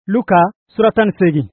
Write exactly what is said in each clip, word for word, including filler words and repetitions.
Luka suratan segi.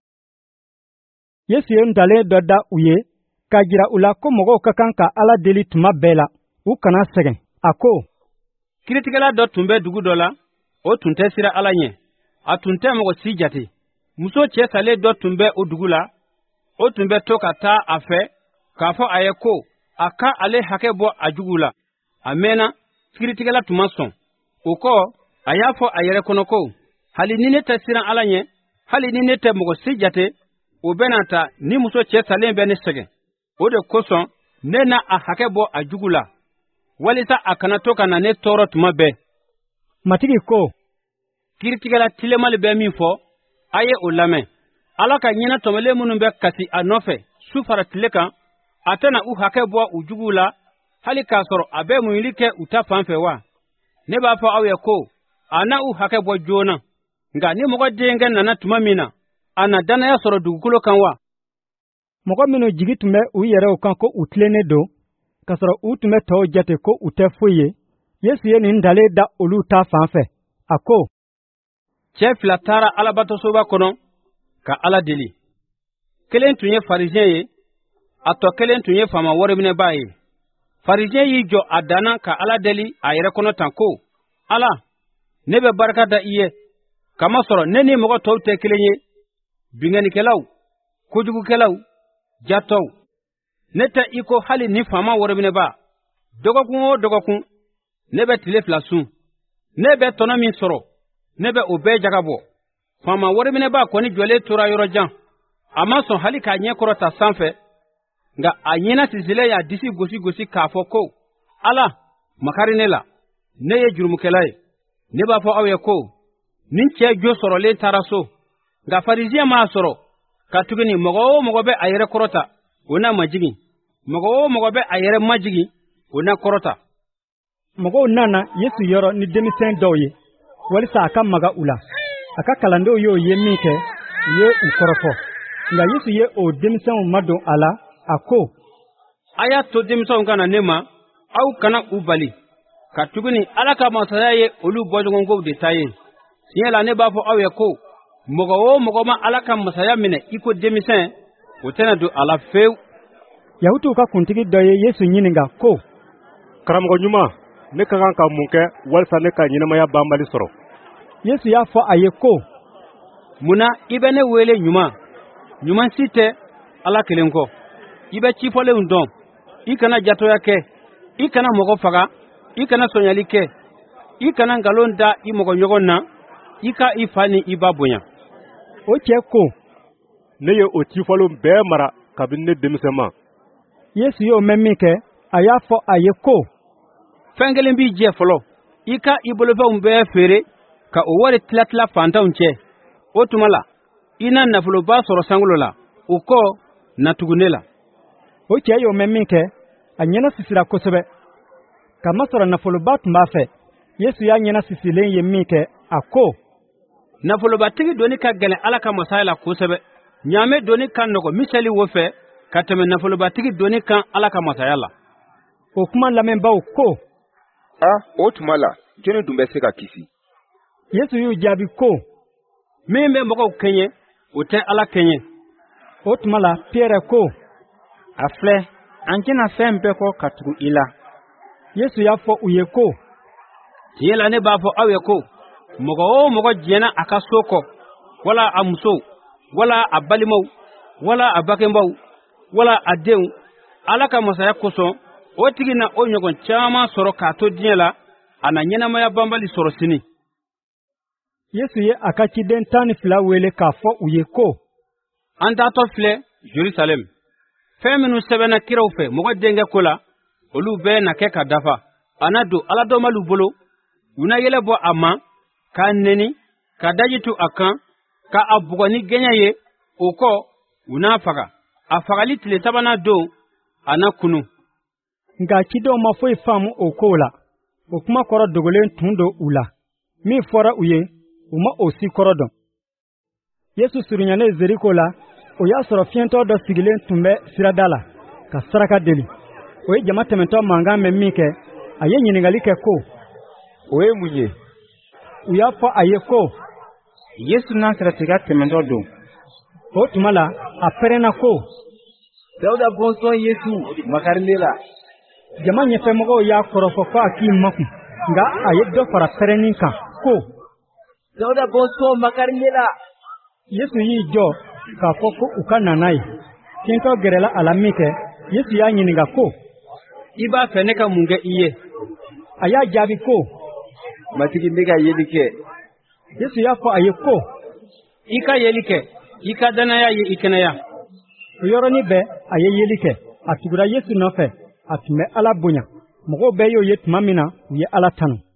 Yesu ye ntalen dɔ da u ye ka jira u la ko mɔgɔw ka kan ka Ala deli tuma bɛɛ la u kana sɛgɛn. A ko, kiritigɛla dɔ tun bɛ dugu dɔ la, o tun tɛ sira Ala ɲɛ, a tun tɛ mɔgɔ si jate. Muso cɛ salen dɔ tun bɛ o dugu la, o tun bɛ to ka taa a fɛ k'a fɔ a ye ko a ka ale hakɛ bɔ a jugu la. A mɛnna, kiritigɛla tun ma sɔn. O kɔ, a y'a fɔ a yɛrɛ kɔnɔ ko hali ni ne tɛ siran Ala ɲɛ, hali ni ne tɛ mɔgɔ si jate, o bɛna ta ni muso cɛ salen bɛ ne sɛgɛn. O de kosɔn ne na a hakɛ bɔ a jugu la, walisa a kana to ka na ne tɔɔrɔ tuma bɛɛ. Matigi ko, kiritigɛla tilemali bɛ min fɔ, a ye o lamɛn. Ala ka ɲɛnɛ tɔmɔlen minnu bɛ kasi a nɔfɛ su fara tile kan, a tɛna u hakɛ bɔ u jugu la, hali k'a sɔrɔ a bɛ muɲuli kɛ u ta fan fɛ wa? Ne b'a fɔ aw ye ko a na u hakɛ bɔ joona. Nka ni mɔgɔ denkɛ nana tuma min na, a na danaya sɔrɔ dugukolo kan wa? Mɔgɔ minnu jigi tun bɛ u yɛrɛw kan ko u tilennen don, ka sɔrɔ u tun bɛ tɔw jate ko u tɛ foyi ye, Yesu ye nin dalen da olu ta fan fɛ. A ko, cɛ fila taara Alabatosoba kɔnɔ ka Ala deli. Kelen tun ye Farisien ye, a tɔ kelen tun ye faama wariminɛbaa ye. Farisien y'i jɔ a danna ka Ala deli a yɛrɛ kɔnɔ tan ko, Ala, ne bɛ barika da i ye, kamasɔrɔ ne ni mɔgɔ tɔw tɛ kelen ye, biŋanikɛlaw, kojugukɛlaw, jatɔw. Ne tɛ i ko hali ni faama wariminɛbaa. Dɔgɔkun o dɔgɔkun, ne bɛ tile fila sun. Ne bɛ tɔnɔ min sɔrɔ, ne bɛ o bɛɛ jagabɔ. Faama wariminɛbaa kɔni jɔlen tora yɔrɔ jan. A ma sɔn hali k'a ɲɛ kɔrɔta sanfɛ, nka a ɲɛna sisilen y'a disi gosi gosi k'a fɔ ko, Ala, makari ne la, ne ye jurumukɛla ye. Ne b'a fɔ aw ye ko, nin cɛ jo sɔrɔlen taara so, nka Farisien m'a sɔrɔ. Ka tuguni mɔgɔ o mɔgɔ bɛ a yɛrɛ kɔrɔta, o na majigin. Mɔgɔ o mɔgɔ bɛ a yɛrɛ majigin, o na kɔrɔta. Mɔgɔw nana Yesu yɔrɔ ni denmisɛn dɔw ye, walisa a ka maga u la. A ka kalandenw y'o ye min kɛ, u ye u kɔrɔfɔ. Nka Yesu ye o denmisɛnw madon a la, a ko, a y'a to denmisɛnw ka na ne ma, aw kana u bali. Ka tuguni Ala ka masaya ye olu bɔɲɔgɔnkow de ta ye. Tiɲɛ la ne b'a fɔ aw ye ko, mɔgɔ o mɔgɔ ma Ala ka masaya minɛ i ko denmisɛn, o tɛna don a la fewu. Yahudiw ka kuntigi dɔ ye Yesu ɲininka ko, karamɔgɔ ɲuman, ne ka kan ka mun kɛ walisa ne ka ɲɛnamaya banbali sɔrɔ? Yesu y'a fɔ a ye ko, munna i bɛ ne wele ɲuman? Ɲuman si tɛ Ala kelen kɔ. I bɛ cifɔlenw dɔn, i kana jatoya kɛ, i kana mɔgɔ faga, i kana sɔnyali kɛ, i kana nkalon da i mɔgɔ ɲɔgɔn na, i ka i fa ni i ba bonya. O cɛ ko, ne ye o cifɔlenw bɛɛ mara kabini ne denmisɛn ma. Yesu y'o mɛn min kɛ, a y'a fɔ a ye ko, fɛn kelen b'i jɛ fɔlɔ, i ka i bolofɛnw bɛɛ feere ka o wari tila tila fantanw cɛ. O tuma la, i na nafoloba sɔrɔ sankolo la, o kɔ na tugu ne la. O cɛ y'o mɛn min kɛ, a ɲɛna sisira kosɛbɛ. Kamasɔrɔ nafoloba tun b'a fɛ, Yesu y'a ɲɛna sisilen ye min kɛ, a ko, nafolobatigi doni ka gɛlɛn Ala ka masaya la kosɛbɛ. Ɲaamɛ doni ka nɔgɔ misali wo fɛ ka tɛmɛ nafolobatigi doni kan Ala ka masaya la. O kuma lamɛnbaw ko, a o tuma la, jɔnni dun bɛ se ka kisi? Yesu y'u jaabi ko, min bɛ mɔgɔw kɛɲɛ, o tɛ Ala kɛɲɛ. O tuma la, Pierre ko, a filɛ, an tɛna fɛn bɛɛ kɔ ka tugu i la. Yesu y'a fɔ u ye ko, tiɲɛ la ne b'a fɔ aw ye ko, mɔgɔ o mɔgɔ jɛnna a ka so kɔ, wala a muso, wala a balimaw, wala a bakɛnbaw, wala a denw, Ala ka masaya kosɔn, o tigi na o ɲɔgɔn caman sɔrɔ k'a to diɲɛ la, a na ɲɛnamaya banbali sɔrɔ sini. Yesu ye a ka ciden tan ni fila wele k'a fɔ u ye ko, an taatɔ filɛ Jerusalem. Fɛn minnu sɛbɛnna kiraw fɛ mɔgɔ denkɛ ko la, olu bɛɛ na kɛ ka dafa. A na don Aladɔmaliw bolo, u na yɛlɛ bɔ a ma, k'a neni, ka daji tu a kan, ka a bugɔ ni gɛɲɛ ye, o kɔ, u n'a faga. A fagali tile sabanan don, a na kunu. Nka cidenw ma foyi faamu o kow la. O kuma kɔrɔ dogolen tun don u la. Min fɔra u ye, u ma o si kɔrɔ dɔn. Yesu surunyane Zeriko la, o y'a sɔrɔ fiɲɛtɔ dɔ sigilen tun bɛ sirada la, ka saraka deli. O ye jama tɛmɛtɔ mankan mɛn min kɛ, a ye ɲininkali kɛ ko, o ye mun ye? U y'a fɔ a ye ko, Yesu Nansareti ka tɛmɛtɔ don. O tuma la a pɛrɛnna ko Dawuda bɔnsɔn Yesu makarili la. jama ɲɛfɛmɔgɔw y'a kɔrɔfɔ ko a k'i makun nka a ye dɔ fara pɛrɛnnin kan ko Dawuda bɔnsɔn makarili la. Yesu y'i jɔ k'a fɔ ko u ka na n'a ye. Tiɲɛtɔ gɛrɛla a la min kɛ Yesu y'a ɲininka ko i b'a fɛ ne ka mun kɛ i ye? a y'a jaabi ko Matigi ne ka yeli kɛ. Yesu y'a fɔ a ye ko i ka yeli kɛ, i ka danaya ye i kɛnɛya. o yɔrɔnin bɛɛ a ye yeli kɛ. A tugura Yesu nɔfɛ. A tun bɛ Ala bonya. Mɔgɔw bɛɛ y'o ye tuma min na u ye Ala tanu.